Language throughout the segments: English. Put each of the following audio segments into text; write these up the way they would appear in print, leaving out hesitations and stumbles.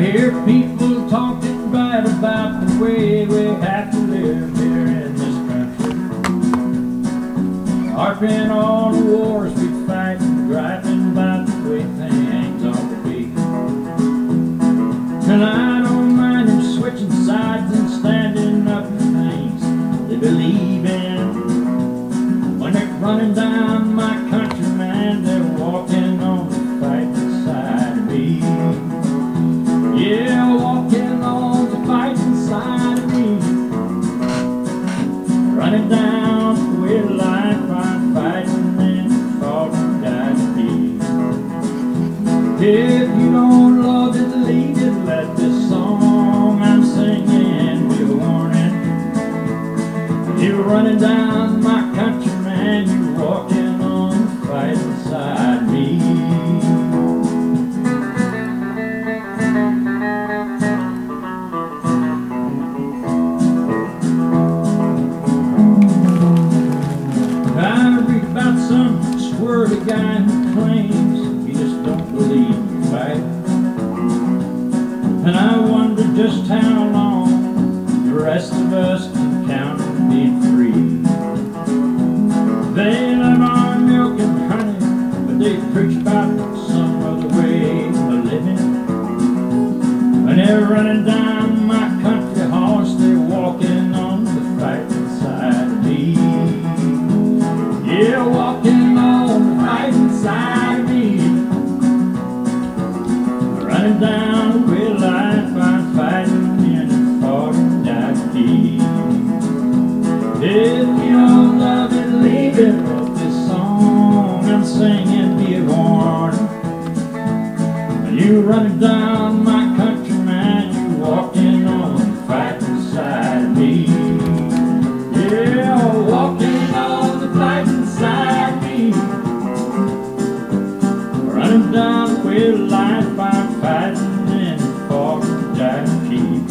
Hear people talking bad about the way we have to live here in this country. Harping on the wars we fight and griping about the way things ought to be. And I don't mind them switching sides and standing up for things they believe in. When they're running down my country, man, they're walking on the fighting side of me. Yeah, walking on the fighting side of me. Running down the way of life, I'm fighting and fought and died to be. If you don't love it, leave it, let this song I'm singing be a warning. You're running down my country, man, you're walking on the fighting side of me. I read about some squirty guy who claims he just don't believe in fight. And I wonder just how long the rest of us can count on being free. They live on milk and honey, but they preach about some other way of living. When they're running down my country horse, they're walking on the fighting side of me. Yeah, walking on the fighting side of me. Running down the way of life, I'm fighting and fought and died to be. If you don't love it, leave it. Let this song I'm singing be a warning. When you're running down my country, man, you're walking on the fighting side of me. Yeah, walking on the fighting side of me. Running down the way of life, I'm fighting and fought and died to keep.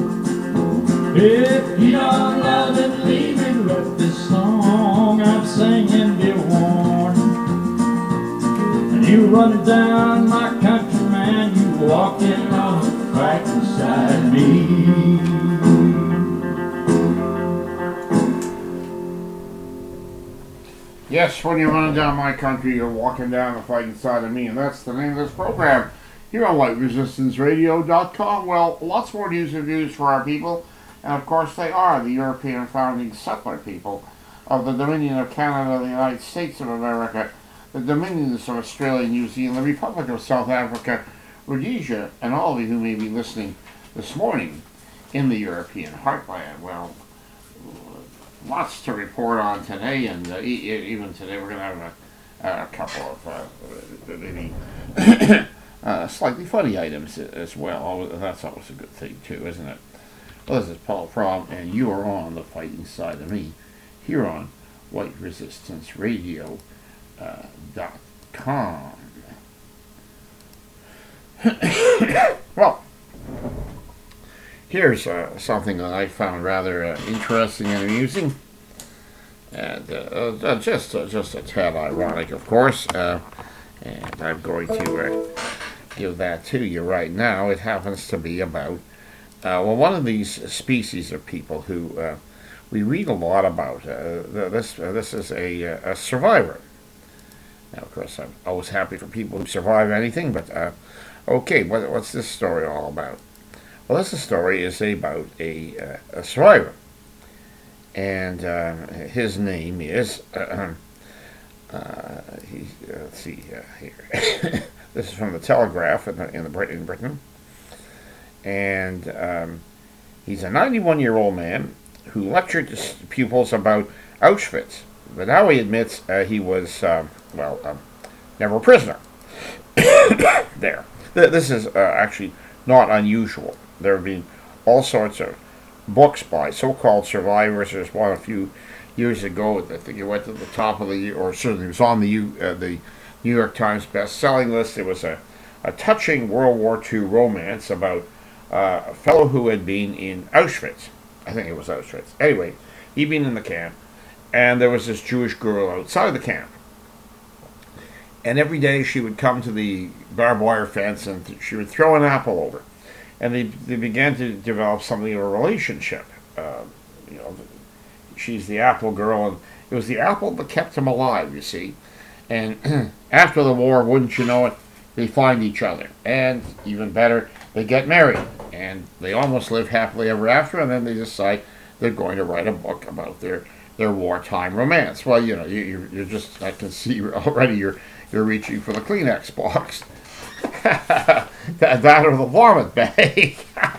If you don't love it, leave it. Let this song I'm singing be a warning. And you running down my country, man, you walking on the fighting side of me. Yes, when you're running down my country, you're walking down the fighting side of me, and that's the name of this program here on LightResistanceRadio.com. Well, lots more news and views for our people, and of course they are the European founding settler people of the Dominion of Canada, the United States of America, the Dominions of Australia, New Zealand, the Republic of South Africa, Rhodesia, and all of you who may be listening this morning in the European heartland. Well, lots to report on today, and even today we're going to have a couple of maybe slightly funny items as well. That's always a good thing too, isn't it? Well, this is Paul Fromm, and you are on the fighting side of me here on WhiteResistanceRadio.com. Well, here's something that I found rather interesting and amusing, and just a tad ironic, of course. And I'm going to give that to you right now. It happens to be about one of these species of people who we read a lot about. This is a survivor. Now, of course, I'm always happy for people who survive anything, but okay, what's this story all about? Well, this story is about a survivor, and his name is, let's see here. This is from the Telegraph in Britain, and he's a 91-year-old man who lectured his pupils about Auschwitz, but now he admits he was, never a prisoner there. This is actually not unusual. There have been all sorts of books by so-called survivors. There's one a few years ago that I think it went to the top of the, or certainly it was on the New York Times best-selling list. It was a touching World War II romance about a fellow who had been in Auschwitz. I think it was Auschwitz. Anyway, he'd been in the camp, and there was this Jewish girl outside the camp. And every day she would come to the barbed wire fence and she would throw an apple over. and they began to develop something of a relationship. You know, she's the apple girl, and it was the apple that kept him alive, you see. And after the war, wouldn't you know it, they find each other, and even better, they get married, and they almost live happily ever after, and then they decide they're going to write a book about their wartime romance. Well, you know, you're just, I can see already you're reaching for the Kleenex box. that or the vomit bag.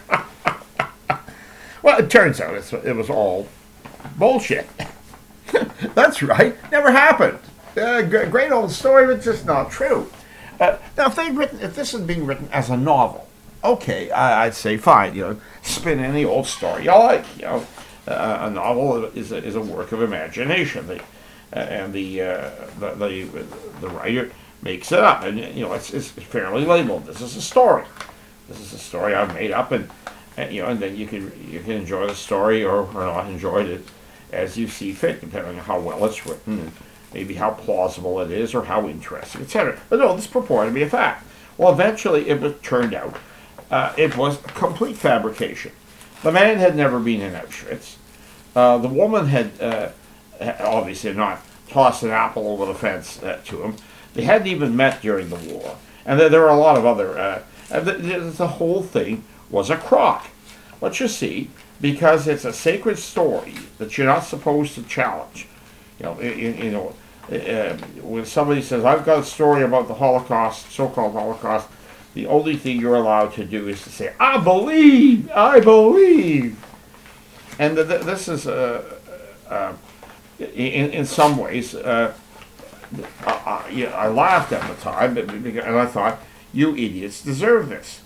Well, it turns out it was all bullshit. That's right, never happened. Great old story, but just not true. Now, if this had been written as a novel, okay, I'd say fine. You know, spin any old story you like. You know, a novel is a work of imagination, and the writer makes it up, and you know it's fairly labeled. This is a story. This is a story I've made up, and you know, and then you can enjoy the story or not enjoy it as you see fit, depending on how well it's written, and maybe how plausible it is or how interesting, etc. But no, this purported to be a fact. Well, eventually it turned out it was a complete fabrication. The man had never been in Auschwitz. The woman had obviously not tossed an apple over the fence to him. They hadn't even met during the war. And there were a lot of other... the whole thing was a crock. But you see, because it's a sacred story that you're not supposed to challenge. You know, when somebody says, I've got a story about the Holocaust, so-called Holocaust, the only thing you're allowed to do is to say, I believe. And this is, in some ways, I laughed at the time, and I thought, you idiots deserve this.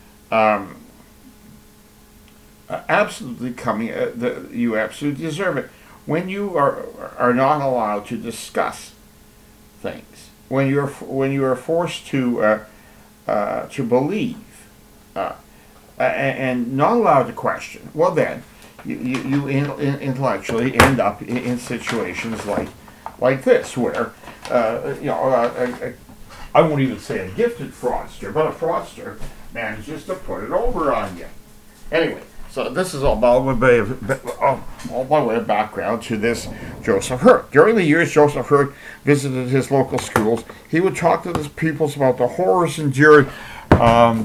You absolutely deserve it. When you are not allowed to discuss things, when you are forced to believe, and not allowed to question, well then, you intellectually end up in situations like this, where I won't even say a gifted fraudster, but a fraudster manages to put it over on you. Anyway, so this is all by way of background to this Joseph Hurt. During the years Joseph Hurt visited his local schools, he would talk to the pupils about the horrors endured by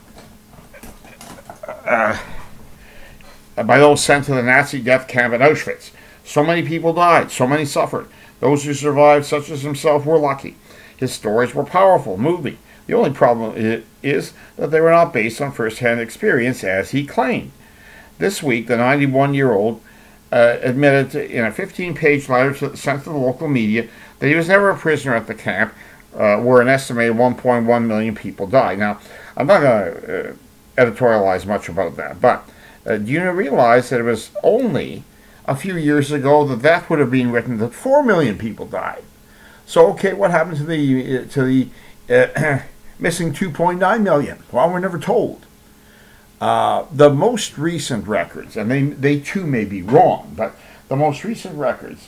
those sent to the Nazi death camp at Auschwitz. So many people died, so many suffered. Those who survived, such as himself, were lucky. His stories were powerful, moving. The only problem is that they were not based on first-hand experience, as he claimed. This week, the 91-year-old admitted in a 15-page letter sent to the local media that he was never a prisoner at the camp, where an estimated 1.1 million people died. Now, I'm not going to editorialize much about that, but do you realize that it was only a few years ago that would have been written that 4 million people died? So, okay, what happened to the missing 2.9 million? Well, we're never told. The most recent records, and they too may be wrong, but the most recent records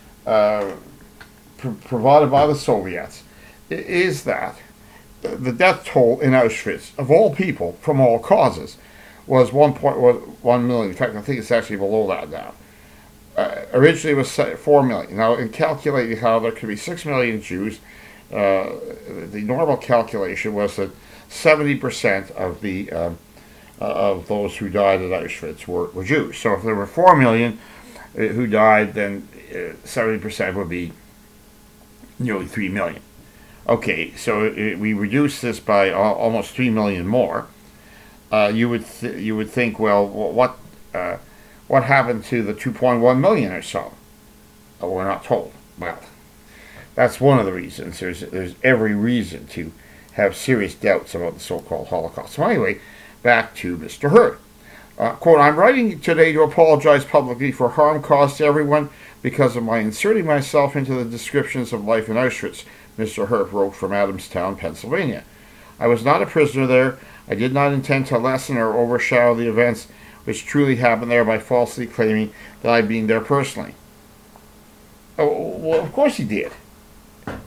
provided by the Soviets is that the death toll in Auschwitz, of all people, from all causes, was 1.1 million. In fact, I think it's actually below that now. Originally it was 4 million. Now, in calculating how there could be 6 million Jews, the normal calculation was that 70% of those who died at Auschwitz were Jews. So if there were 4 million who died, then 70% would be nearly 3 million. Okay, so we reduce this by almost 3 million more. You would think, well, what happened to the 2.1 million or so? We're not told. Well, that's one of the reasons. There's every reason to have serious doubts about the so-called Holocaust. So anyway, back to Mr. Hurt. Quote, I'm writing today to apologize publicly for harm caused to everyone because of my inserting myself into the descriptions of life in Auschwitz, Mr. Hurt wrote from Adamstown, Pennsylvania. I was not a prisoner there. I did not intend to lessen or overshadow the events which truly happened there by falsely claiming that I'd been there personally. Oh, well, of course he did.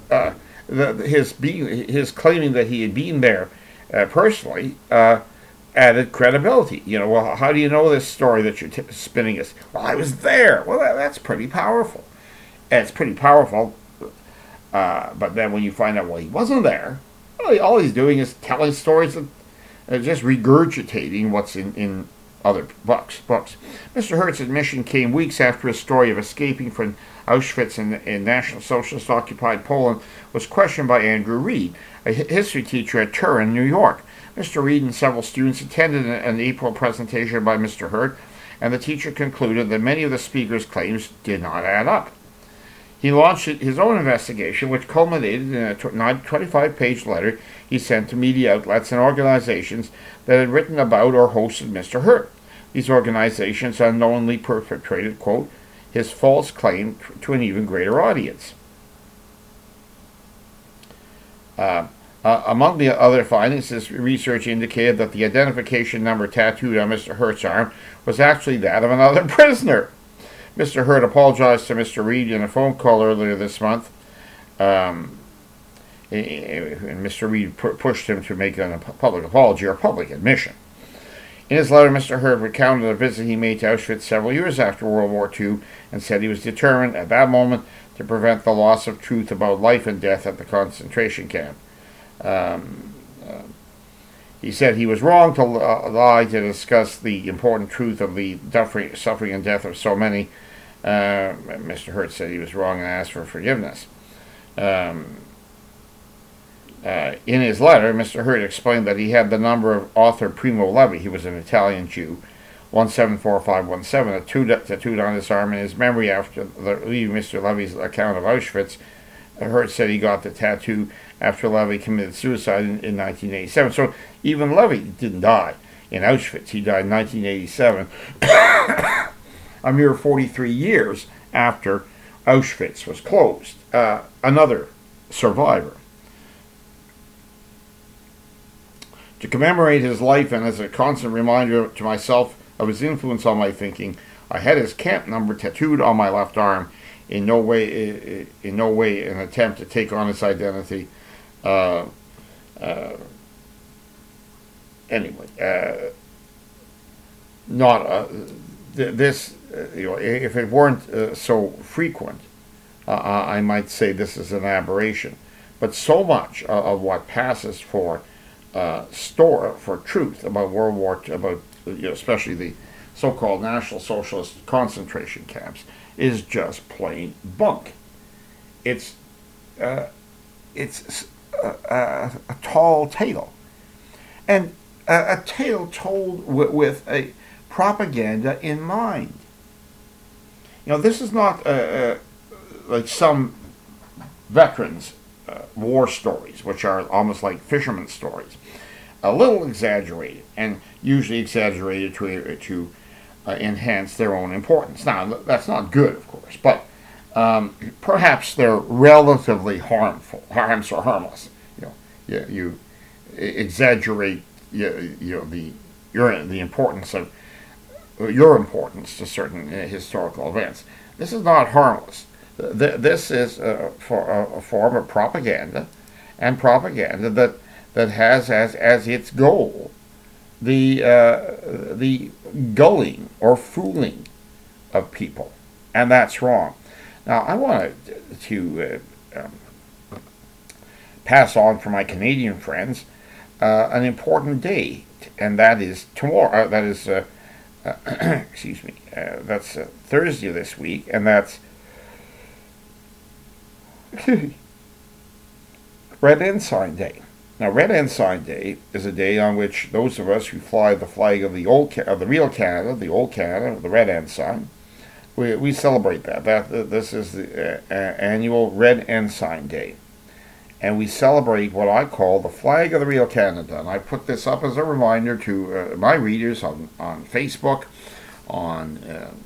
His claiming that he had been there personally added credibility. Well, how do you know this story that you're spinning is? Well, I was there. Well, that's pretty powerful. And it's pretty powerful. But then when you find out, well, he wasn't there, well, all he's doing is telling stories and just regurgitating what's in other books. Mr. Hert's admission came weeks after his story of escaping from Auschwitz in National Socialist-occupied Poland was questioned by Andrew Reed, a history teacher at Turin, New York. Mr. Reed and several students attended an April presentation by Mr. Hurt, and the teacher concluded that many of the speaker's claims did not add up. He launched his own investigation, which culminated in a 25-page letter he sent to media outlets and organizations that had written about or hosted Mr. Hurt. These organizations unknowingly perpetrated, quote, his false claim to an even greater audience. Among the other findings, this research indicated that the identification number tattooed on Mr. Hurt's arm was actually that of another prisoner. Mr. Hurt apologized to Mr. Reed in a phone call earlier this month, and Mr. Reed pushed him to make a public apology or public admission. In his letter, Mr. Hurt recounted a visit he made to Auschwitz several years after World War II and said he was determined at that moment to prevent the loss of truth about life and death at the concentration camp. He said he was wrong to lie to discuss the important truth of the suffering and death of so many. Mr. Hurt said he was wrong and asked for forgiveness. In his letter, Mr. Hurt explained that he had the number of author Primo Levi, he was an Italian Jew, 174517, tattooed on his arm in his memory after reading Mr. Levy's account of Auschwitz. Hurt said he got the tattoo after Levy committed suicide in 1987. So even Levy didn't die in Auschwitz. He died in 1987, a mere 43 years after Auschwitz was closed. Another survivor. To commemorate his life and as a constant reminder to myself of his influence on my thinking, I had his camp number tattooed on my left arm. In no way an attempt to take on his identity. If it weren't so frequent, I might say this is an aberration. But so much of what passes for truth about World War II, about especially the so-called National Socialist concentration camps, is just plain bunk. It's a tall tale, and a tale told with a propaganda in mind. This is not like some veterans' war stories, which are almost like fishermen's stories, a little exaggerated, and usually exaggerated to enhance their own importance. Now, that's not good, of course, but perhaps they're relatively harmless. You exaggerate the importance of your importance to certain historical events. This is not harmless. This is for a form of propaganda, and propaganda that has as its goal the gulling or fooling of people, and that's wrong. Now, I want to pass on for my Canadian friends an important date, and that is tomorrow. That is, excuse me. That's Thursday this week, and that's Red Ensign Day. Now, Red Ensign Day is a day on which those of us who fly the flag of the real Canada, the old Canada, the Red Ensign, we celebrate that. This is the annual Red Ensign Day, and we celebrate what I call the flag of the real Canada. And I put this up as a reminder to my readers on Facebook, on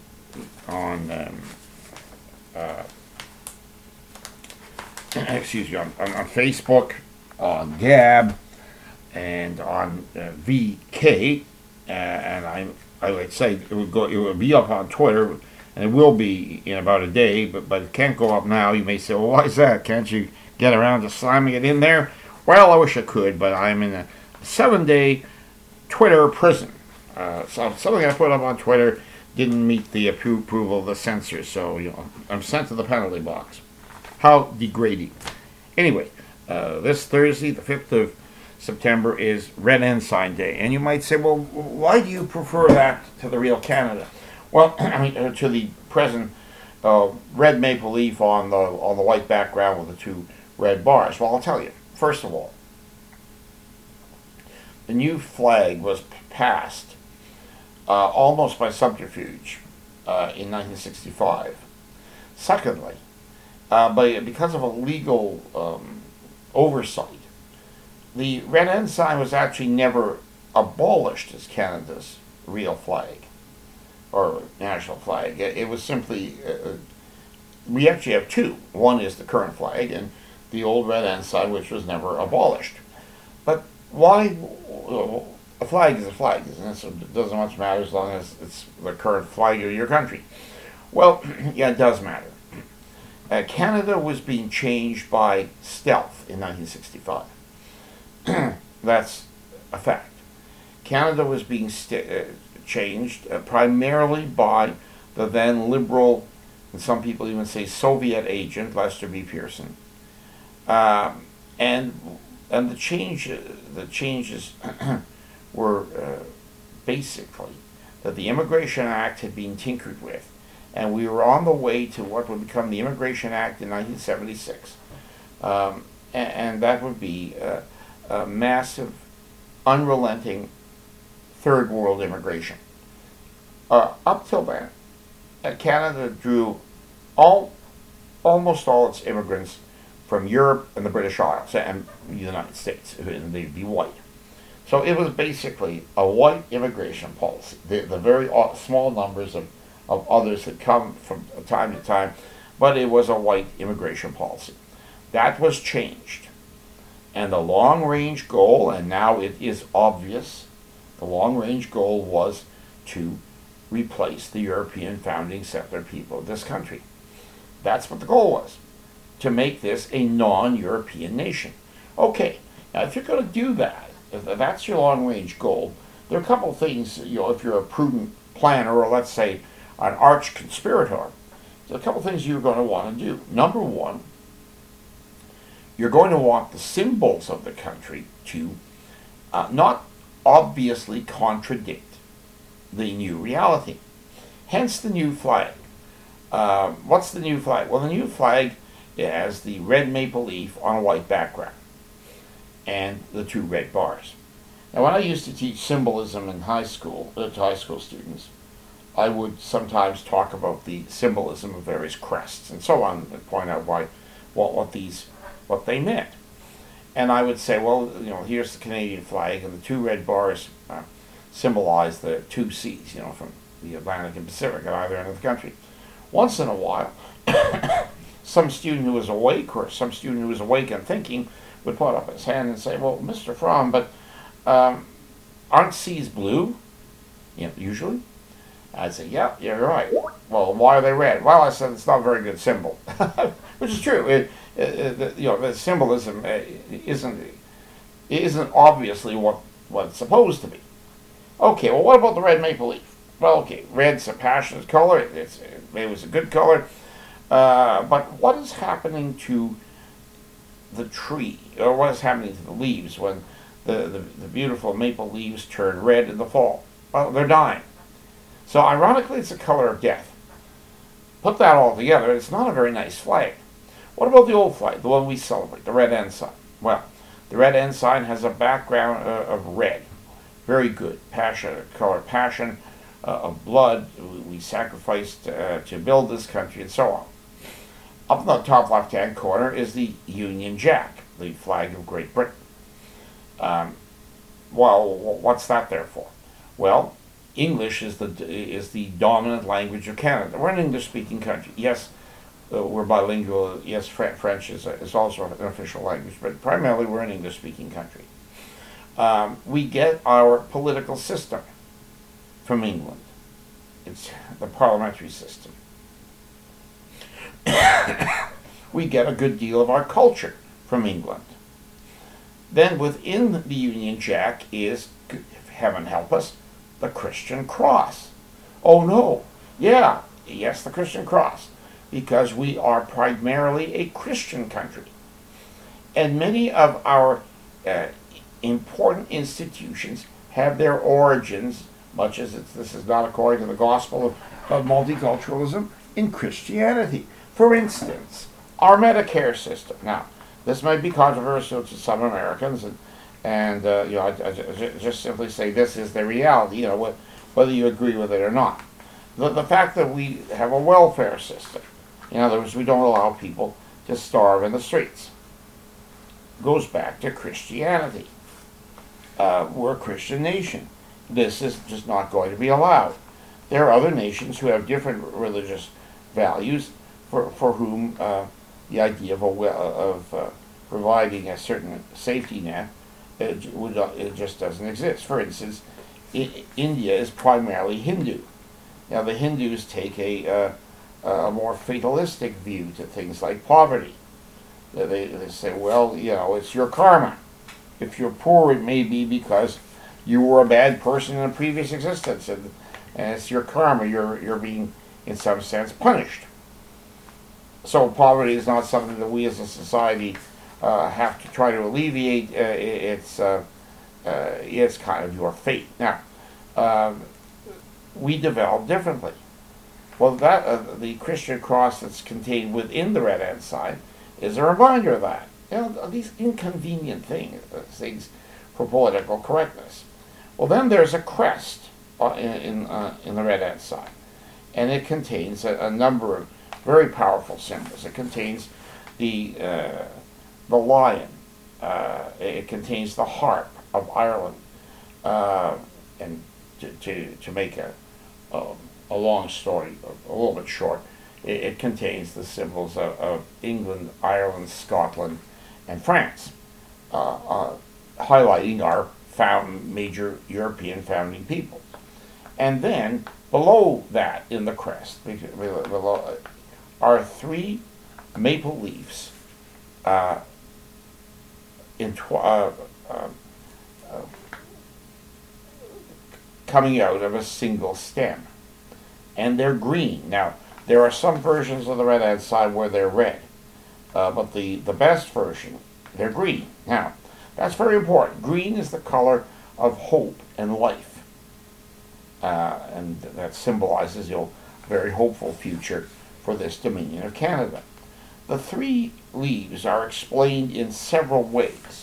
Facebook, on Gab, and on VK, and I would say it will be up on Twitter, and it will be in about a day, but it can't go up now. You may say, well, why is that? Can't you get around to slamming it in there? Well, I wish I could, but I'm in a 7-day Twitter prison. So something I put up on Twitter didn't meet the approval of the censors, so I'm sent to the penalty box. How degrading. Anyway, this Thursday, the 5th of September, is Red Ensign Day. And you might say, well, why do you prefer that to the real Canada? Well, to the present red maple leaf on the white background with the two red bars. Well, I'll tell you. First of all, the new flag was passed almost by subterfuge in 1965. Secondly, because of a legal oversight, the red ensign was actually never abolished as Canada's real flag or national flag. It was simply, we actually have two. One is the current flag and the old red ensign, which was never abolished. But why? A flag is a flag, isn't it? So it doesn't much matter as long as it's the current flag of your country. Well, yeah, it does matter. Canada was being changed by stealth in 1965. That's a fact. Canada was being changed primarily by the then liberal, and some people even say Soviet agent, Lester B. Pearson. And the changes were basically that the Immigration Act had been tinkered with, and we were on the way to what would become the Immigration Act in 1976, and that would be a massive, unrelenting third world immigration. Up till then, Canada drew almost all its immigrants from Europe and the British Isles and the United States, and they'd be white. So it was basically a white immigration policy. The very small numbers of others had come from time to time, but it was a white immigration policy. That was changed. And the long-range goal, and now it is obvious, the long-range goal was to replace the European founding settler people of this country. That's what the goal was, to make this a non-European nation. Okay, now if you're going to do that, if that's your long-range goal, there are a couple of things, if you're a prudent planner, or let's say an arch conspirator, there's a couple of things you're going to want to do. Number one, you're going to want the symbols of the country to not obviously contradict the new reality. Hence the new flag. What's the new flag? Well, the new flag has the red maple leaf on a white background and the two red bars. Now, when I used to teach symbolism in high school, to high school students, I would sometimes talk about the symbolism of various crests and so on, and point out what they meant. And I would say, well, here's the Canadian flag, and the two red bars symbolize the two seas, from the Atlantic and Pacific at either end of the country. Once in a while, some student who was awake, or some student who was awake and thinking, would put up his hand and say, well, Mr. Fromm, but aren't seas blue? Usually. I'd say, yeah, you're right. Well, why are they red? Well, I said, it's not a very good symbol. Which is true. The symbolism isn't obviously what it's supposed to be. Okay, well, what about the red maple leaf? Well, okay, red's a passionate color. It was a good color. But what is happening to the tree, or what is happening to the leaves when the beautiful maple leaves turn red in the fall? Well, they're dying. So ironically, it's the color of death. Put that all together, it's not a very nice flag. What about the old flag, the one we celebrate, the red ensign? Well, the red ensign has a background of red. Very good, passion, color passion, of blood. We sacrificed to build this country, and so on. Up in the top left-hand corner is the Union Jack, the flag of Great Britain. Well, what's that there for? Well, English is the dominant language of Canada. We're an English-speaking country. Yes, we're bilingual. Yes, French is also an official language, but primarily we're an English-speaking country. We get our political system from England. It's the parliamentary system. We get a good deal of our culture from England. Then within the Union Jack is heaven help us, the Christian cross. Oh no, yeah, yes, the Christian cross, because we are primarily a Christian country. And many of our important institutions have their origins, much as this is not according to the gospel of multiculturalism, in Christianity. For instance, our Medicare system. Now, this might be controversial to some Americans, and I just simply say this is the reality, whether you agree with it or not. The fact that we have a welfare system, in other words, we don't allow people to starve in the streets, goes back to Christianity. We're a Christian nation. This is just not going to be allowed. There are other nations who have different religious values for whom the idea of providing a certain safety net it just doesn't exist. For instance, India is primarily Hindu. Now the Hindus take a more fatalistic view to things like poverty. They say, well, it's your karma. If you're poor, it may be because you were a bad person in a previous existence, and it's your karma. You're being, in some sense, punished. So poverty is not something that we as a society have to try to alleviate. It's kind of your fate. Now, we develop differently. Well, the Christian cross that's contained within the red ensign is a reminder of that. These inconvenient things for political correctness. Well, then there's a crest in the red ensign, and it contains a number of very powerful symbols. It contains the lion. It contains the harp of Ireland, and to make a long story a little bit short, it contains the symbols of England, Ireland, Scotland, and France, highlighting our major European founding people. And then below that, in the crest, below, are three maple leaves coming out of a single stem, and they're green. Now, there are some versions of the red ensign where they're red, but the best version, they're green. Now, that's very important. Green is the color of hope and life, and that symbolizes a very hopeful future for this Dominion of Canada. The three leaves are explained in several ways.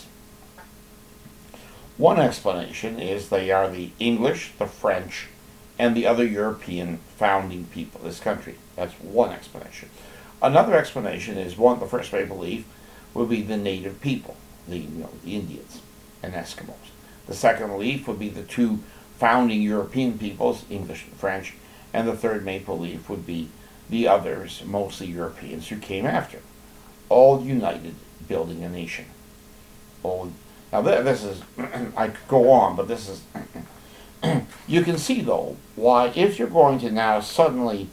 One explanation is they are the English, the French, and the other European founding people of this country. That's one explanation. Another explanation is the first maple leaf would be the native people, the Indians and Eskimos. The second leaf would be the two founding European peoples, English and French, and the third maple leaf would be the others, mostly Europeans, who came after, all united, building a nation. Now this is, I could go on, but this is, you can see though, why if you're going to now suddenly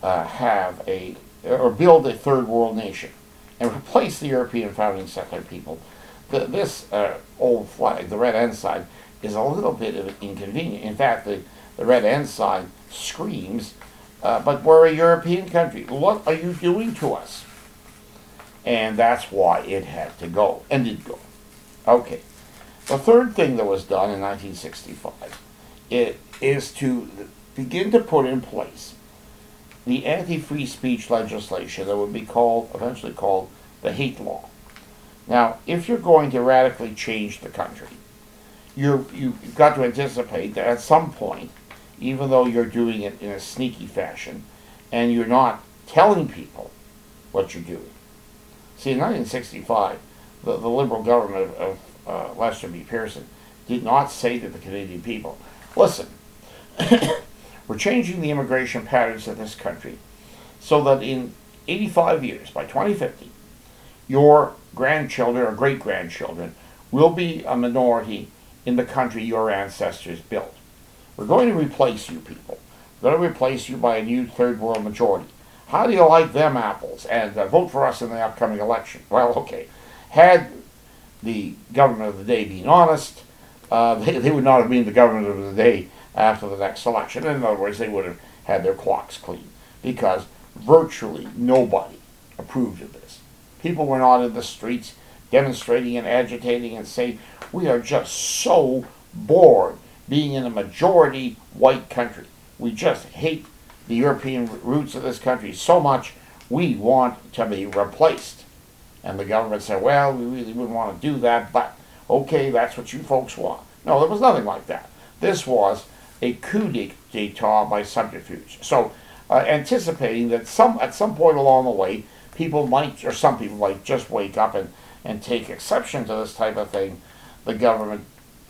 build a third world nation and replace the European founding settler people, this old flag, the red ensign, is a little bit of inconvenient. In fact, the red ensign screams, but we're a European country. What are you doing to us? And that's why it had to go, and did go. Okay. The third thing that was done in 1965 is to begin to put in place the anti-free speech legislation that would be eventually called the hate law. Now, if you're going to radically change the country, you've got to anticipate that at some point, even though you're doing it in a sneaky fashion, and you're not telling people what you're doing. See, in 1965, the Liberal government of Lester B. Pearson did not say to the Canadian people, listen, we're changing the immigration patterns of this country so that in 85 years, by 2050, your grandchildren or great-grandchildren will be a minority in the country your ancestors built. We're going to replace you people. We're going to replace you by a new third world majority. How do you like them apples? And vote for us in the upcoming election. Well, okay. Had the government of the day been honest, they would not have been the government of the day after the next election. In other words, they would have had their clocks clean, because virtually nobody approved of this. People were not in the streets demonstrating and agitating and saying, we are just so bored being in a majority white country. We just hate the European roots of this country so much, we want to be replaced. And the government said, well, we really wouldn't want to do that, but okay, that's what you folks want. No, there was nothing like that. This was a coup d'etat by subterfuge. So, anticipating that at some point along the way, some people might just wake up and take exception to this type of thing, the government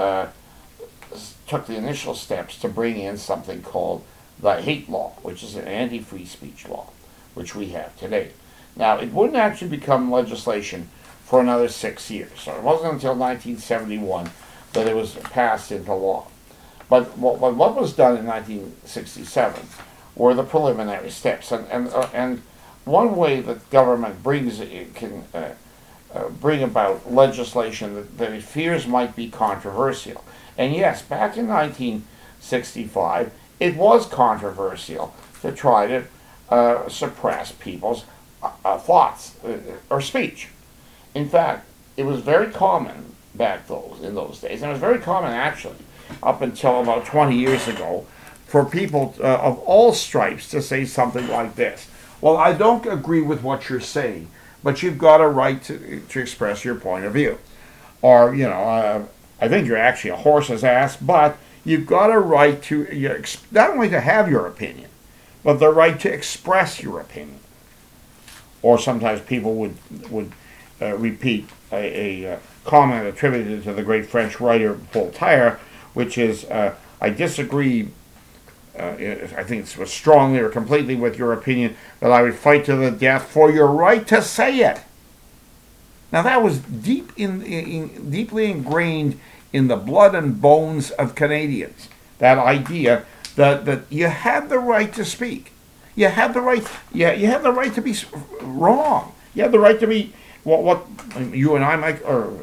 took the initial steps to bring in something called the hate law, which is an anti-free speech law, which we have today. Now, it wouldn't actually become legislation for another 6 years. So it wasn't until 1971 that it was passed into law. But what was done in 1967 were the preliminary steps. And one way that government can bring about legislation that it fears might be controversial. And yes, back in 1965, it was controversial to try to suppress people's thoughts or speech. In fact, it was very common in those days, and it was very common actually up until about 20 years ago, for people of all stripes to say something like this: well, I don't agree with what you're saying, but you've got a right to express your point of view. Or, I think you're actually a horse's ass, but you've got a right to, not only to have your opinion, but the right to express your opinion. Or sometimes people would repeat a comment attributed to the great French writer Voltaire, which is, I disagree, I think it was strongly or completely with your opinion, that I would fight to the death for your right to say it. Now that was deeply ingrained in the blood and bones of Canadians, that idea that you had the right to speak. You had the right. You had the right to be wrong. You had the right to be what you and I might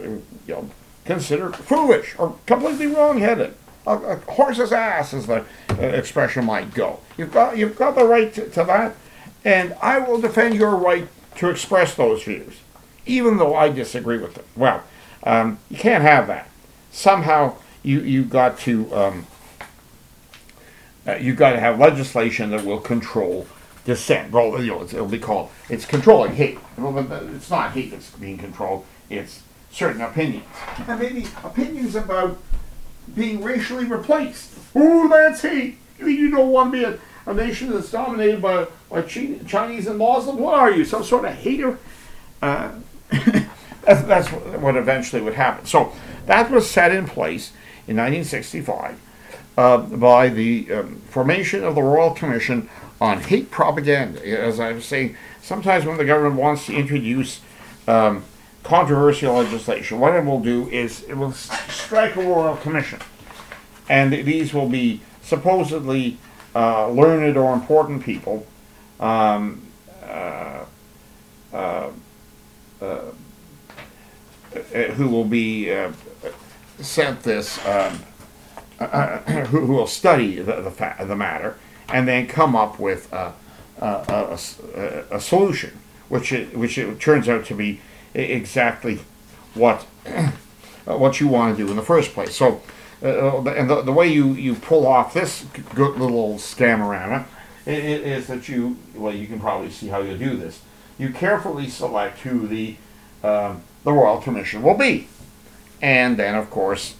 consider foolish or completely wrong-headed. A horse's ass, as the expression might go. You've got the right to that, and I will defend your right to express those views, even though I disagree with them. Well, you can't have that. Somehow you got to have legislation that will control dissent. Well, it'll be called, it's controlling hate. Well, it's not hate that's being controlled. It's certain opinions, and maybe opinions about being racially replaced. Ooh, that's hate. You don't want to be a nation that's dominated by Chinese and Muslims. What are you, some sort of hater? That's what eventually would happen. So that was set in place in 1965 by the formation of the Royal Commission on Hate Propaganda. As I was saying, sometimes when the government wants to introduce controversial legislation, what it will do is it will strike a Royal Commission. And these will be supposedly learned or important people who will be sent this, who will study the matter, and then come up with a solution, which it turns out to be exactly what you want to do in the first place. So, and the way you pull off this good little scamorama is that you can probably see how you do this. You carefully select who the Royal Commission will be, and then of course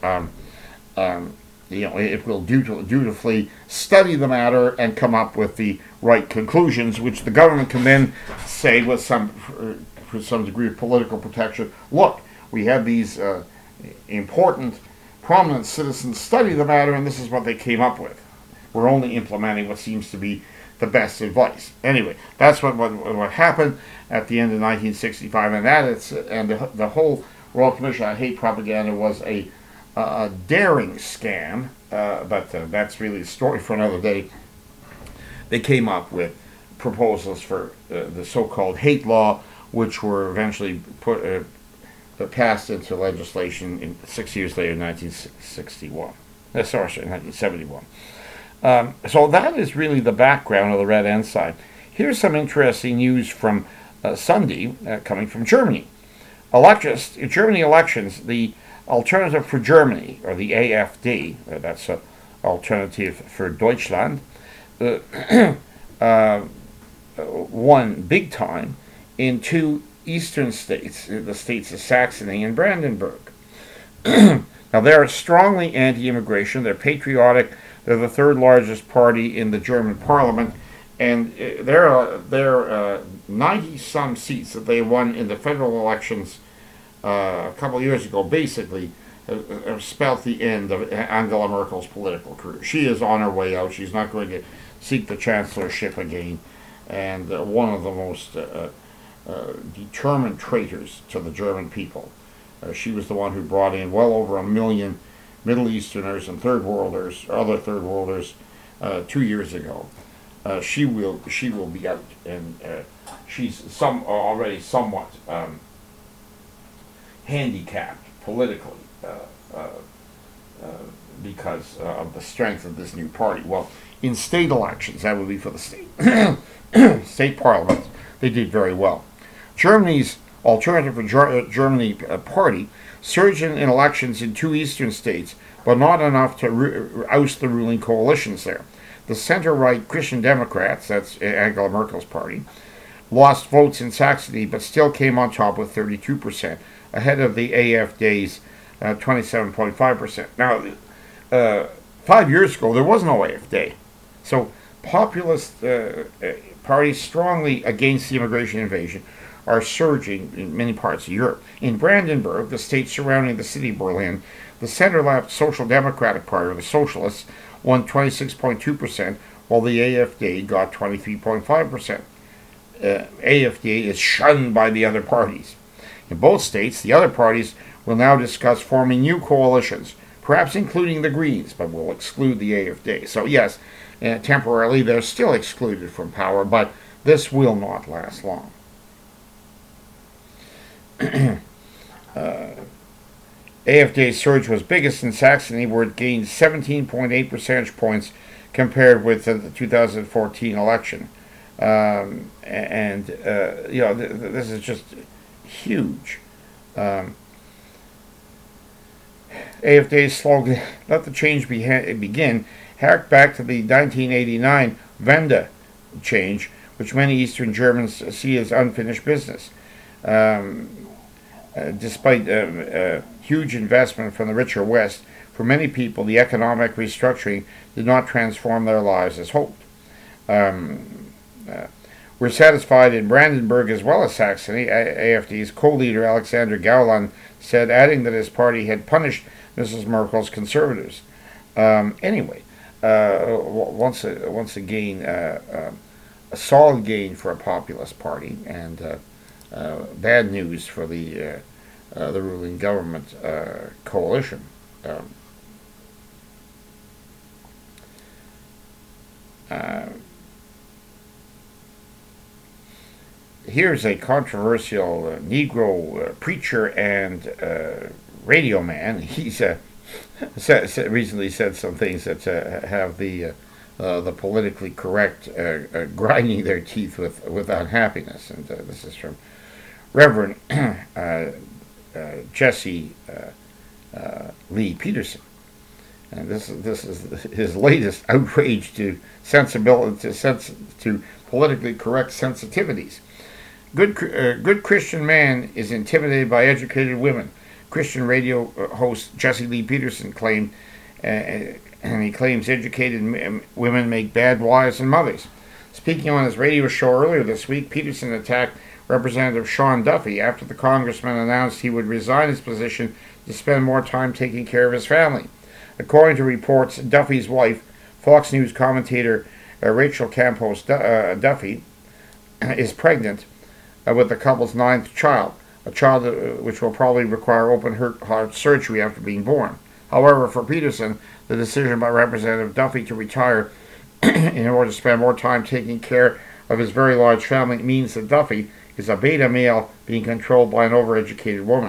it will dutifully study the matter and come up with the right conclusions, which the government can then say with for some degree of political protection. Look, we have these important, prominent citizens study the matter, and this is what they came up with. We're only implementing what seems to be the best advice. Anyway, that's what happened at the end of 1965, and the whole Royal Commission on Hate Propaganda was a daring scam, but that's really a story for another day. They came up with proposals for the so-called hate law, which were eventually passed into legislation 6 years later, 1961. Sorry, 1971. So that is really the background of the Red Ensign. Here's some interesting news from Sunday coming from Germany. Germany elections, the Alternative for Germany, or the AfD, that's an alternative for Deutschland, won big time in two eastern states, the states of Saxony and Brandenburg. Now, they're strongly anti-immigration, they're patriotic, they're the third largest party in the German parliament, and there are 90-some seats that they won in the federal elections a couple of years ago, basically have spelt the end of Angela Merkel's political career. She is on her way out. She's not going to seek the chancellorship again, and one of the most determined traitors to the German people. She was the one who brought in well over 1 million Middle Easterners and other third worlders 2 years ago. She will be out, and she's already somewhat handicapped politically because of the strength of this new party. Well, in state elections, that would be for the state parliaments, they did very well. Germany's Alternative for Germany party surged in elections in two eastern states, but not enough to oust the ruling coalitions there. The center-right Christian Democrats, that's Angela Merkel's party, lost votes in Saxony, but still came on top with 32%, ahead of the AfD's 27.5%. Now, 5 years ago, there was no AfD. So populist parties strongly against the immigration invasion are surging in many parts of Europe. In Brandenburg, the state surrounding the city of Berlin, the center-left Social Democratic Party, or the Socialists, won 26.2%, while the AfD got 23.5%. AfD is shunned by the other parties. In both states, the other parties will now discuss forming new coalitions, perhaps including the Greens, but will exclude the AfD. So yes, temporarily they're still excluded from power, but this will not last long. AfD's surge was biggest in Saxony, where it gained 17.8 percentage points compared with the 2014 election. This is just huge. AfD's slogan, "Let the change begin," harked back to the 1989 Wende change, which many Eastern Germans see as unfinished business. Despite huge investment from the richer West, for many people, the economic restructuring did not transform their lives as hoped. We're satisfied in Brandenburg as well as Saxony, AfD's co-leader Alexander Gauland said, adding that his party had punished Mrs. Merkel's conservatives. Once again, a solid gain for a populist party, and bad news for the ruling government coalition. Here's a controversial Negro preacher and radio man. He's recently said some things that have the politically correct grinding their teeth with unhappiness. And this is from Reverend Jesse Lee Peterson. And this is his latest outrage to sensibility, to politically correct sensitivities. Good Christian man is intimidated by educated women. Christian radio host Jesse Lee Peterson claimed, and he claims educated women make bad wives and mothers. Speaking on his radio show earlier this week, Peterson attacked Representative Sean Duffy after the congressman announced he would resign his position to spend more time taking care of his family. According to reports, Duffy's wife, Fox News commentator Rachel Campos Duffy, is pregnant with the couple's 9th child, a child which will probably require open heart surgery after being born. However, for Peterson, the decision by Representative Duffy to retire in order to spend more time taking care of his very large family means that Duffy is a beta male being controlled by an overeducated woman.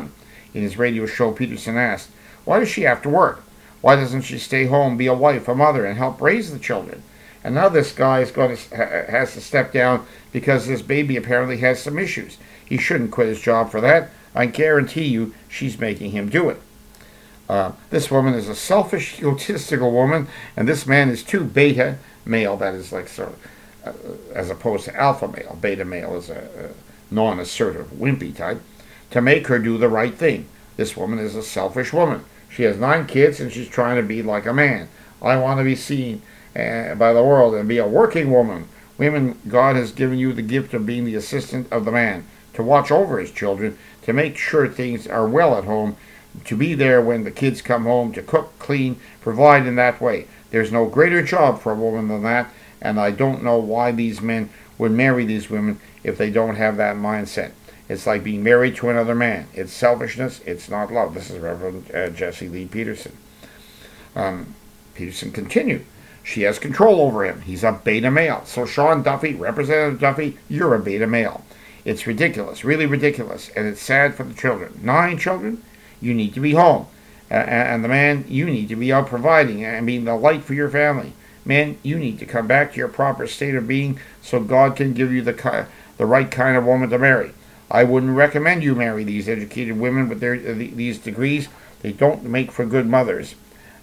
In his radio show, Peterson asked, "Why does she have to work? Why doesn't she stay home, be a wife, a mother, and help raise the children?" And now this guy has to step down because this baby apparently has some issues. He shouldn't quit his job for that. I guarantee you she's making him do it. This woman is a selfish, egotistical woman, and this man is too beta male, that is like sort of, as opposed to alpha male. Beta male is a non-assertive, wimpy type, to make her do the right thing. This woman is a selfish woman. She has 9 kids and she's trying to be like a man. I want to be seen by the world and be a working woman. Women, God has given you the gift of being the assistant of the man, to watch over his children, to make sure things are well at home, to be there when the kids come home, to cook, clean, provide in that way. There's no greater job for a woman than that, and I don't know why these men would marry these women if they don't have that mindset. It's like being married to another man. It's selfishness. It's not love. This is Reverend Jesse Lee Peterson. Peterson continued. She has control over him. He's a beta male. So Sean Duffy, Representative Duffy, you're a beta male. It's ridiculous, really ridiculous, and it's sad for the children. 9 children? You need to be home. And the man, you need to be out providing and being the light for your family. Man, you need to come back to your proper state of being so God can give you the right kind of woman to marry. I wouldn't recommend you marry these educated women with these degrees. They don't make for good mothers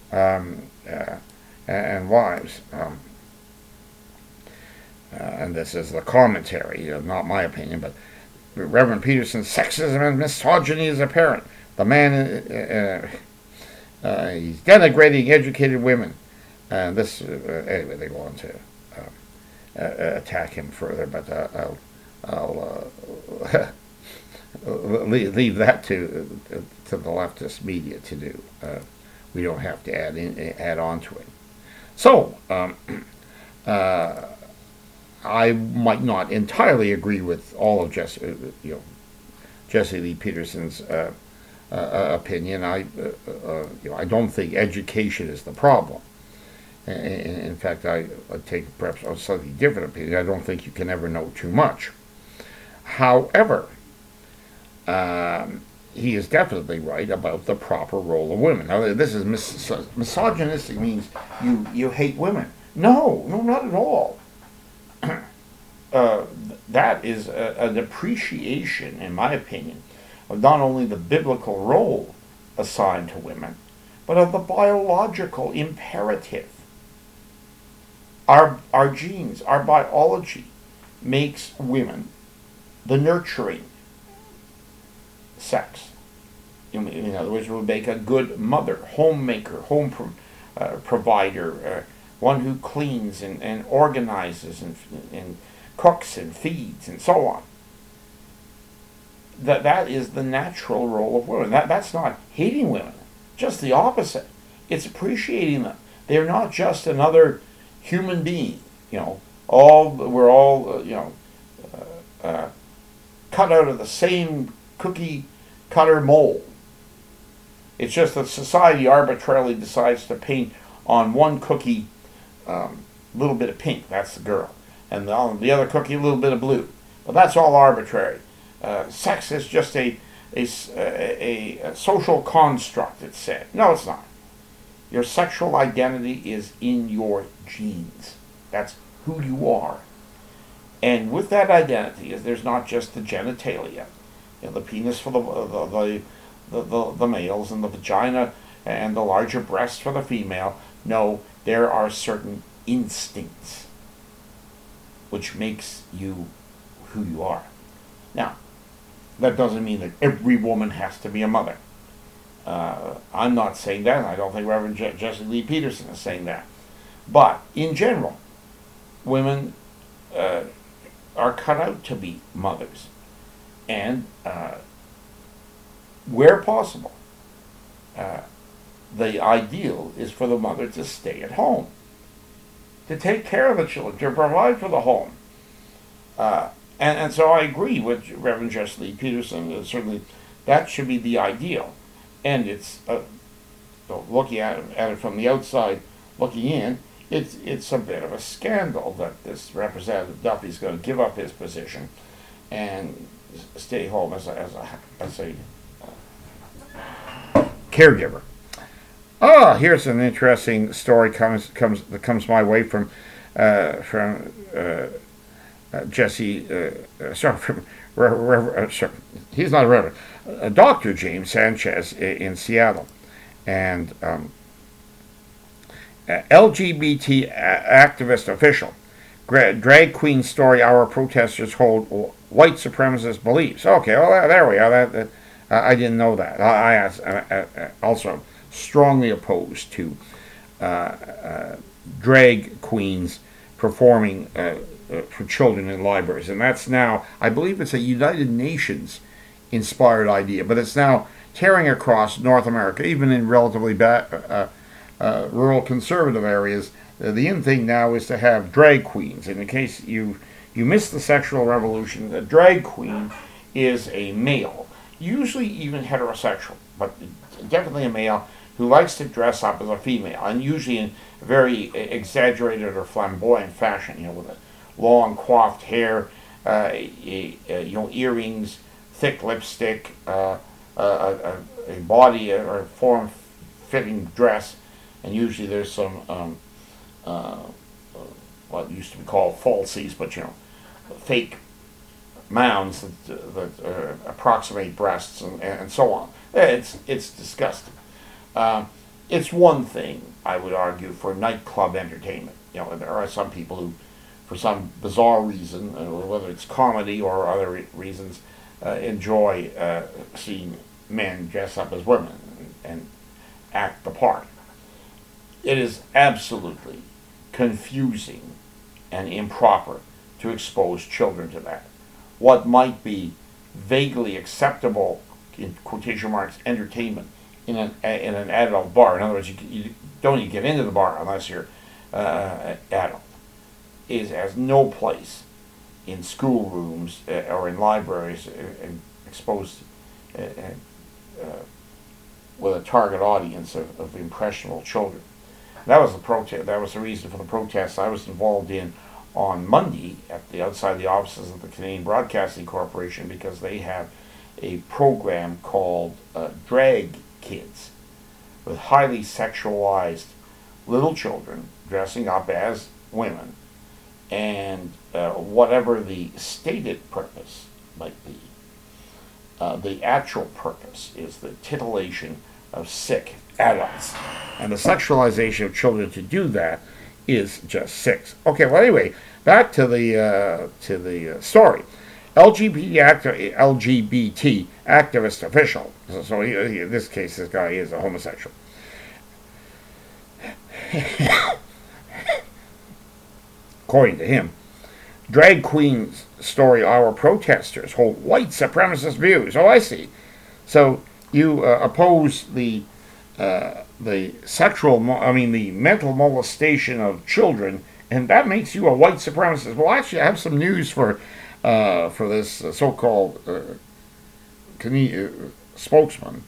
and wives. And this is the commentary, not my opinion, but Reverend Peterson's sexism and misogyny is apparent. The man, he's denigrating educated women. And this, anyway, they go on to attack him further, but I'll leave that to the leftist media to do. We don't have to add on to it. So, I might not entirely agree with all of Jesse Lee Peterson's opinion. I don't think education is the problem. In fact, I take perhaps a slightly different opinion. I don't think you can ever know too much. However, he is definitely right about the proper role of women. Now, this is misogynistic means you hate women. No, not at all. That is an appreciation, in my opinion, of not only the biblical role assigned to women, but of the biological imperative. Our genes, our biology makes women the nurturing sex. In other words, it would make a good mother, homemaker, home provider, one who cleans and organizes and cooks and feeds and so on. That is the natural role of women. That's not hating women, just the opposite. It's appreciating them. They're not just another human being. We're all cut out of the same cookie cutter mold. It's just that society arbitrarily decides to paint on one cookie a little bit of pink, that's the girl, and on the other cookie a little bit of blue. But that's all arbitrary. Sex is just a social construct, it's said. No, it's not. Your sexual identity is in your genes. That's who you are. And with that identity, there's not just the genitalia, the penis for the males and the vagina and the larger breasts for the female. No, there are certain instincts which makes you who you are. Now, that doesn't mean that every woman has to be a mother. I'm not saying that. I don't think Reverend Jesse Lee Peterson is saying that. But in general, women are cut out to be mothers. And where possible, the ideal is for the mother to stay at home, to take care of the children, to provide for the home. And so I agree with Reverend Jesse Lee Peterson. Certainly that should be the ideal. And it's, looking at it from the outside, looking in, it's a bit of a scandal that this Representative Duffy is going to give up his position and stay home as a caregiver. Ah, here's an interesting story that comes my way from Jesse. Sorry, from sorry, he's not a reverend. Dr. James Sanchez in Seattle, and LGBT activist official. Drag queen story hour protesters hold white supremacist beliefs. Okay, well, there we are. I didn't know that. I also strongly opposed to drag queens performing for children in libraries. And that's now, I believe it's a United Nations inspired idea, but it's now tearing across North America, even in relatively rural conservative areas. The in thing now is to have drag queens. In case you missed the sexual revolution, a drag queen is a male, usually even heterosexual, but definitely a male who likes to dress up as a female, and usually in a very exaggerated or flamboyant fashion, with a long coiffed hair, earrings, thick lipstick, a body or form-fitting dress, and usually there's some what used to be called falsies, but fake mounds that approximate breasts and so on. It's disgusting. It's one thing, I would argue, for nightclub entertainment. There are some people who, for some bizarre reason, whether it's comedy or other reasons, enjoy seeing men dress up as women and act the part. It is absolutely confusing and improper to expose children to that. What might be vaguely acceptable, in quotation marks, entertainment in an adult bar. In other words, you don't even get into the bar unless you're adult. Has no place in schoolrooms or in libraries exposed with a target audience of impressionable children. That was the protest. That was the reason for the protests I was involved in on Monday outside the offices of the Canadian Broadcasting Corporation, because they have a program called Drag Kids, with highly sexualized little children dressing up as women, and whatever the stated purpose might be, the actual purpose is the titillation of sick adults. And the sexualization of children to do that is just sick. Okay, well, anyway, back to the story. LGBT activist official. So in this case, this guy is a homosexual. According to him, drag queen story hour protesters hold white supremacist views. Oh, I see. So you oppose the the mental molestation of children, and that makes you a white supremacist. Well, actually, I have some news for this so-called spokesman.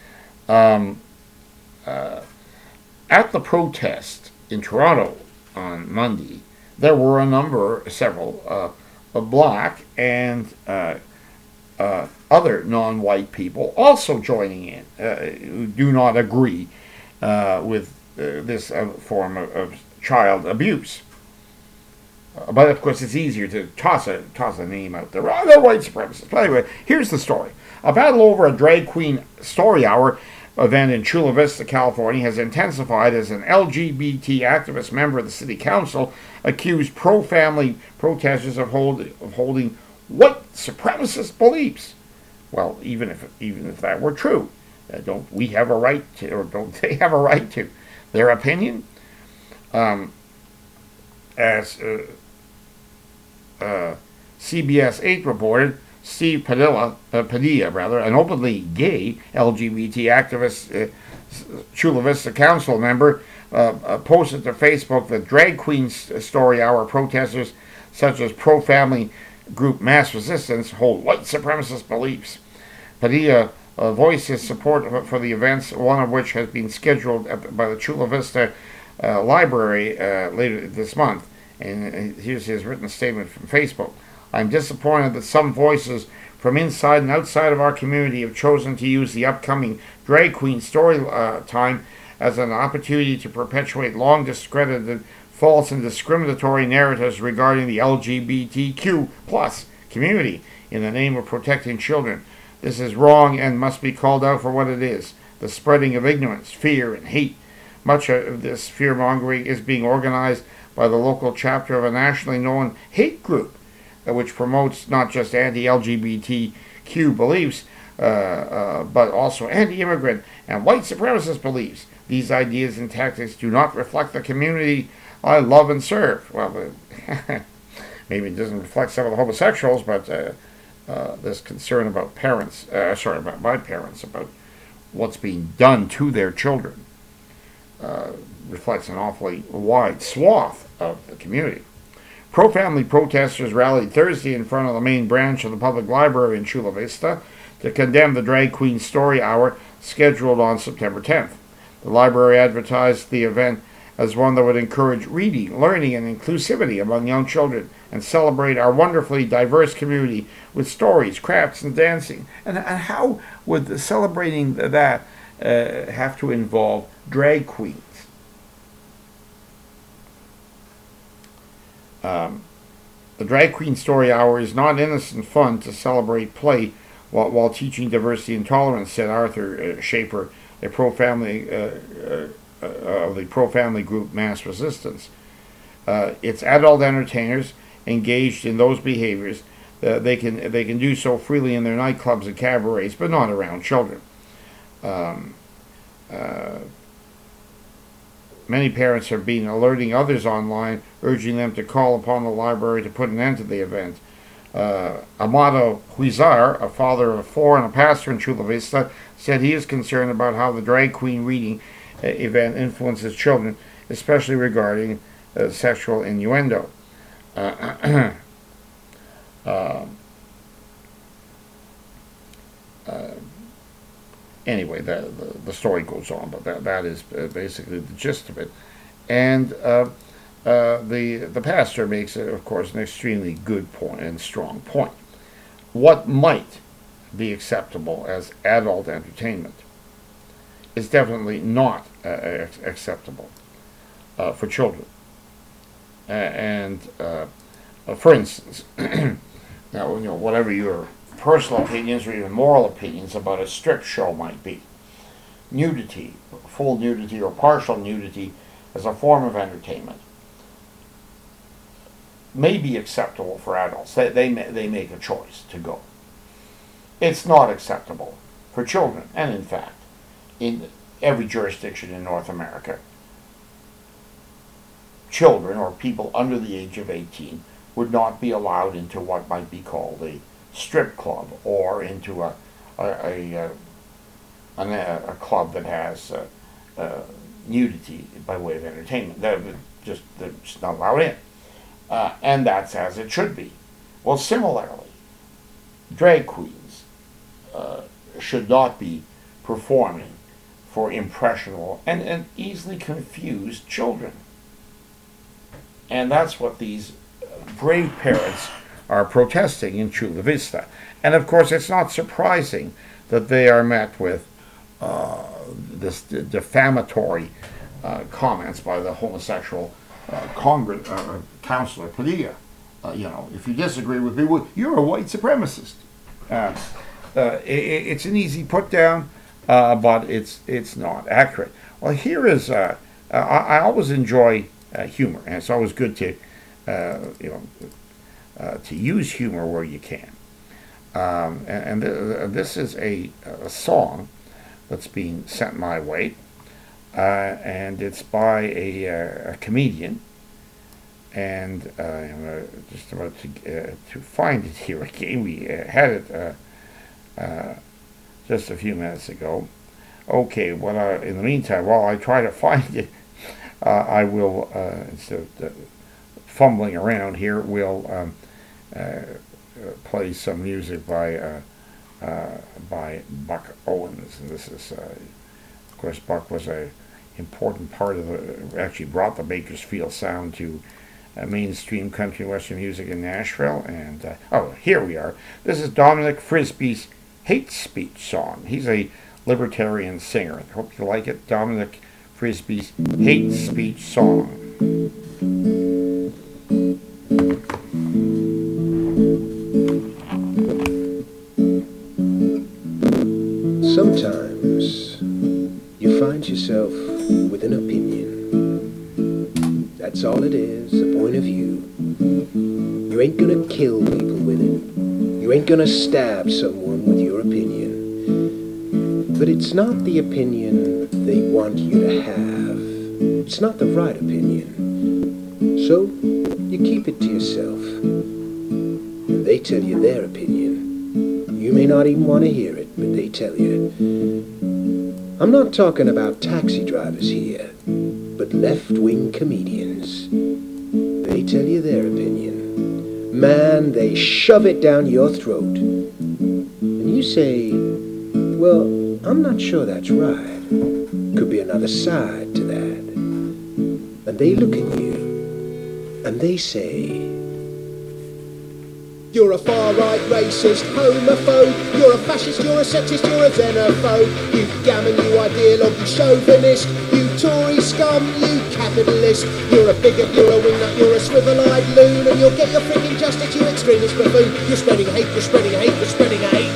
At the protest in Toronto on Monday, there were several black and other non-white people also joining in who do not agree with this form of child abuse. But of course, it's easier to toss a name out there. Oh, they're white supremacists. But anyway, here's the story. A battle over a drag queen story hour event in Chula Vista, California, has intensified as an LGBT activist member of the city council accused pro-family protesters of holding white supremacist beliefs. Well, even if that were true, don't we have a right to, or don't they have a right to their opinion? As CBS 8 reported, Steve Padilla, an openly gay LGBT activist, Chula Vista council member, posted to Facebook that drag queen story hour protesters, such as pro-family group Mass Resistance, hold white supremacist beliefs. Padilla voiced his support for the events, one of which has been scheduled by the Chula Vista Library later this month. And here's his written statement from Facebook. I'm disappointed that some voices from inside and outside of our community have chosen to use the upcoming Drag Queen story time as an opportunity to perpetuate long discredited, false, and discriminatory narratives regarding the LGBTQ plus community in the name of protecting children. This is wrong and must be called out for what it is: the spreading of ignorance, fear, and hate. Much of this fear-mongering is being organized by the local chapter of a nationally known hate group, which promotes not just anti-LGBTQ beliefs, but also anti-immigrant and white supremacist beliefs. These ideas and tactics do not reflect the community I love and serve. Well, maybe it doesn't reflect some of the homosexuals, but this concern about about my parents, about what's being done to their children, reflects an awfully wide swath of the community. Pro-family protesters rallied Thursday in front of the main branch of the public library in Chula Vista to condemn the Drag Queen Story Hour scheduled on September 10th. The library advertised the event as one that would encourage reading, learning, and inclusivity among young children and celebrate our wonderfully diverse community with stories, crafts, and dancing. And how would celebrating that have to involve drag queens? The Drag Queen Story Hour is not innocent fun to celebrate play while teaching diversity and tolerance, said Arthur Schaefer, a pro-family of the pro-family group Mass Resistance. It's adult entertainers engaged in those behaviors. They can do so freely in their nightclubs and cabarets, but not around children. Many parents have been alerting others online, urging them to call upon the library to put an end to the event. Amado Huizar, a father of four and a pastor in Chula Vista, said he is concerned about how the drag queen reading event influences children, especially regarding sexual innuendo. Anyway, the story goes on, but that is basically the gist of it. And the pastor makes, of course, an extremely good point and strong point. What might be acceptable as adult entertainment is definitely not acceptable for children. For instance, now, whatever your personal opinions or even moral opinions about a strip show might be, nudity, full nudity or partial nudity as a form of entertainment may be acceptable for adults. They make a choice to go. It's not acceptable for children, and in fact, in every jurisdiction in North America, children or people under the age of 18 would not be allowed into what might be called a strip club or into a club that has nudity by way of entertainment. They're just not allowed in. And that's as it should be. Well, similarly, drag queens should not be performing for impressionable and easily confused children. And that's what these brave parents are protesting in Chula Vista. And of course, it's not surprising that they are met with this defamatory comments by the homosexual Councilor Padilla. If you disagree with me, well, you're a white supremacist. It's an easy put down, but it's not accurate. Well, here is I always enjoy humor, and it's always good to use humor where you can. This is a song that's being sent my way, and it's by a comedian. And I'm just about to find it here again. We had it just a few minutes ago. Okay, well, in the meantime, while I try to find it, I will, instead of fumbling around here, we'll play some music by Buck Owens. And this is, of course, Buck was an important part of actually brought the Bakersfield sound to mainstream country western music in Nashville. And here we are. This is Dominic Frisby's Hate Speech song. He's a libertarian singer. I hope you like it. Dominic Frisby's Hate Speech song. Sometimes you find yourself with an opinion. That's all it is, a point of view. You ain't gonna kill people with it. You ain't gonna stab someone with your opinion. But it's not the opinion they want you to have. It's not the right opinion. So you keep it to yourself. They tell you their opinion. You may not even want to hear it, but they tell you. I'm not talking about taxi drivers here, but left-wing comedians. They tell you their opinion. Man, they shove it down your throat. And you say, well, I'm not sure that's right. Could be another side to that. And they look at you, and they say, you're a far-right racist, homophobe. You're a fascist, you're a sexist, you're a xenophobe. You gammon, you ideologue, you chauvinist. You Tory scum, you capitalist. You're a bigot, you're a wingnut, you're a swivel-eyed loon. And you'll get your freaking justice, you extremist buffoon. You're spreading hate, you're spreading hate, you're spreading hate.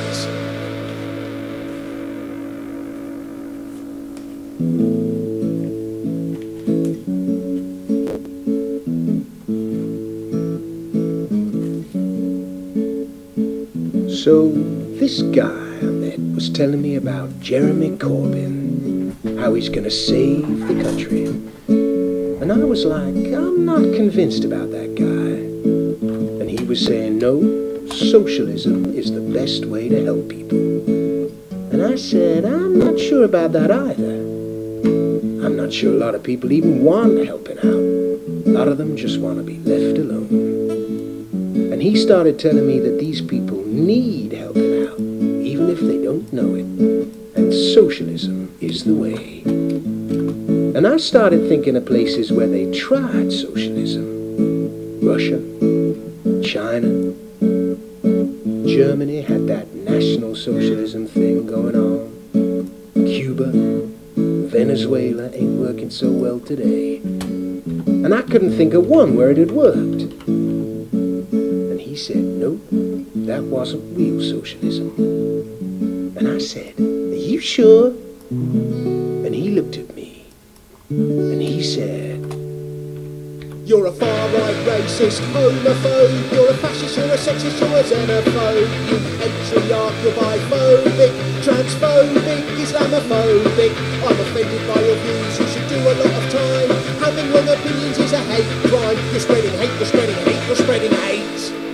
So, this guy I met was telling me about Jeremy Corbyn, how he's gonna save the country. And I was like, I'm not convinced about that guy. And he was saying, no, socialism is the best way to help people. And I said, I'm not sure about that either. I'm not sure a lot of people even want helping out. A lot of them just want to be left alone. And he started telling me that these people need helping out, even if they don't know it. And socialism is the way. And I started thinking of places where they tried socialism. Russia, China, Germany had that National Socialism thing going on. Cuba, Venezuela ain't working so well today. And I couldn't think of one where it had worked. And he said, nope, that wasn't real socialism. And I said, are you sure? And he looked at me, and he said, you're a far-right racist, homophobe. You're a fascist, you're a sexist, you're a xenophobe. You patriarch, you're biphobic, transphobic, Islamophobic. I'm offended by your views, you should do a lot of time. Having wrong opinions is a hate crime. You're spreading hate, you're spreading hate, you're spreading hate.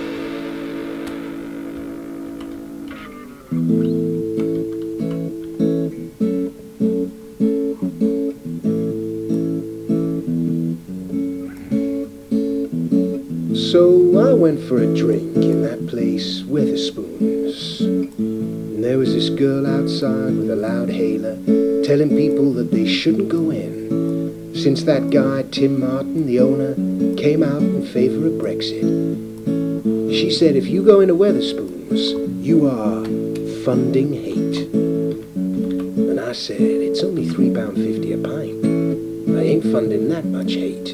So I went for a drink in that place, Wetherspoons. And there was this girl outside with a loud hailer telling people that they shouldn't go in, since that guy, Tim Martin, the owner, came out in favour of Brexit. She said, if you go into Wetherspoons, you are funding hate. And I said, it's only £3.50 a pint. I ain't funding that much hate.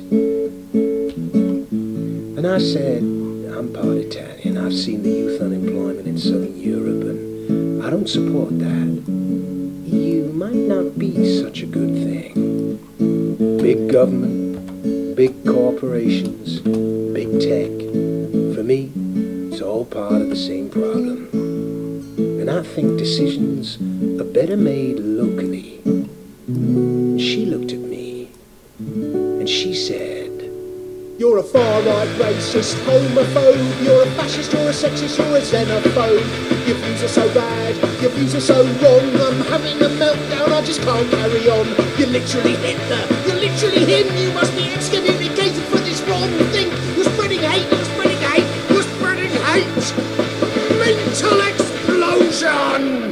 And I said, I'm part Italian. I've seen the youth unemployment in Southern Europe, and I don't support that. EU might not be such a good thing. Big government, big corporations, big tech. For me, it's all part of the same problem. And I think decisions are better made locally. And she looked at me, and she said, you're a far-right racist, homophobe. You're a fascist, you're a sexist, you're a xenophobe. Your views are so bad, your views are so wrong. I'm having a meltdown, I just can't carry on. You're literally Hitler, you're literally him. You must be excommunicated for this wrong thing. You're spreading hate, you're spreading hate, you're spreading hate. Mental explosion!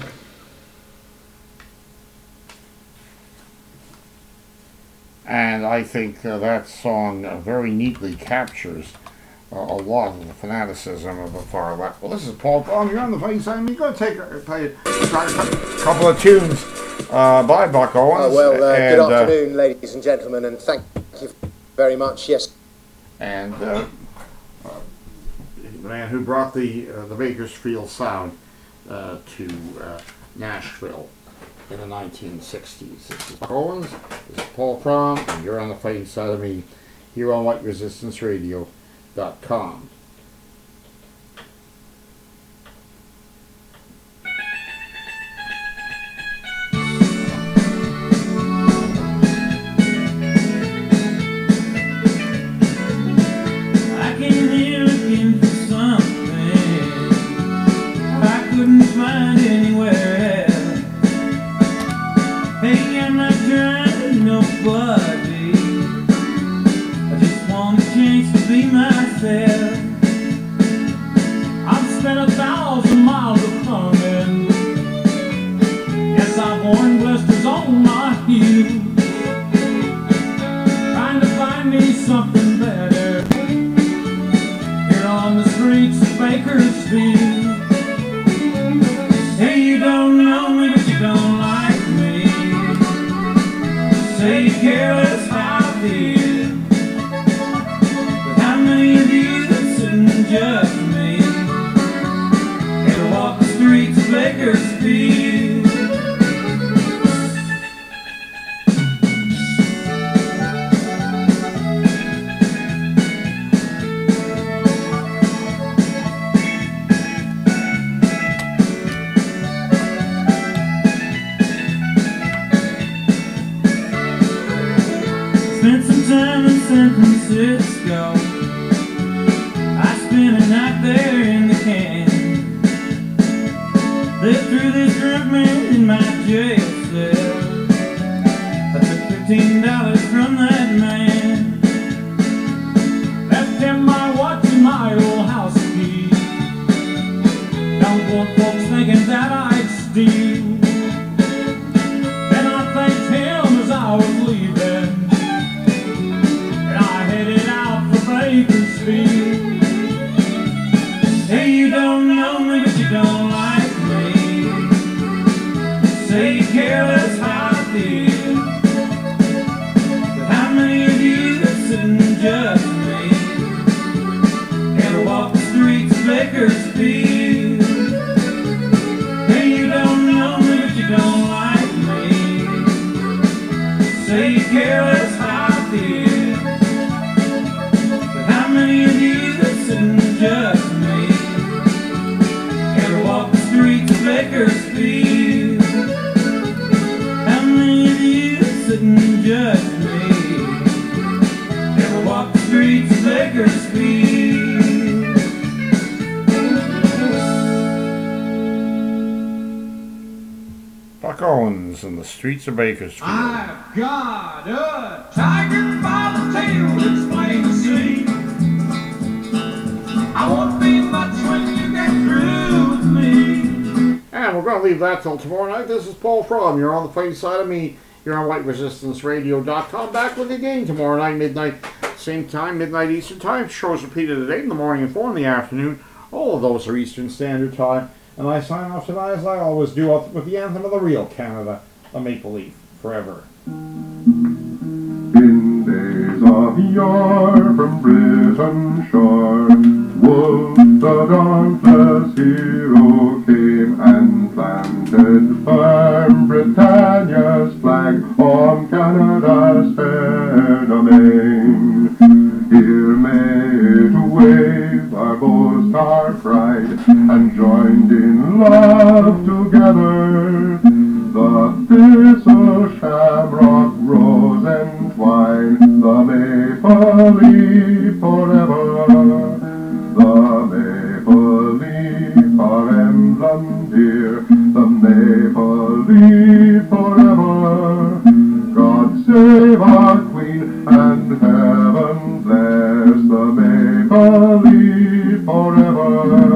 And I I think that song very neatly captures a lot of the fanaticism of the far left. Well, this is Paul Baum. You're on the fighting side. I'm going to play a couple of tunes by Buck Owens. Good afternoon, ladies and gentlemen, and thank you very much. Yes. And the man who brought the Bakersfield sound to Nashville in the 1960s. This is Buck Owens, this is Paul Prom, and you're on the fighting side of me here on WhiteResistanceRadio.com. I came here looking for something I couldn't find anywhere else. Hey, I'm not trying to nobody. I just want a chance to be myself. I've spent 1,000 miles of coming. Yes, I've worn blisters on my heels, trying to find me something better here on the streets of Bakersfield. Hey, you don't know me, but you don't like me. Say you care less how I feel. But how many of you that sit and judge me ever walk the streets of Bakersfield? Spent some time in San Francisco. I spent a night there in the can. Lived through this drunk man in my jail cell. I took $15 from that man. Left him my watch and my old house key. Don't want folks thinking that I'd steal. Then I thanked him as I was leaving. Headed out for Bakersfield. Hey, you don't know me, but you don't like me. Say you care less how I feel. But how many of you that sit and judge me ever walk the streets of Bakersfield? Hey, you don't know me, but you don't like me. Say you care less how I feel. How many of you that sit and judge me ever walk the streets of Bakersfield? How many of you that sit and judge me ever walk the streets of Bakersfield? Buck Owens in the streets of Bakersfield. I've got a tiger by the tail that's plain to see. I won't be much when you get through with me. And we're going to leave that till tomorrow night. This is Paul Fromm. You're on the fighting side of me. You're on WhiteResistanceRadio.com. Back with you again tomorrow night, midnight, same time, midnight Eastern Time. Shows repeated at 8 in the morning and 4 in the afternoon. All of those are Eastern Standard Time. And I sign off tonight as I always do with the anthem of the real Canada, a Maple Leaf, forever. In days of yore from Britain's shore, Wolfe the dauntless hero came and planted firm Britannia's flag on Canada's fair domain. Here made to wave our boast, our pride, and joined in love together. The thistle, shamrock, rose, and twine, the maple leaf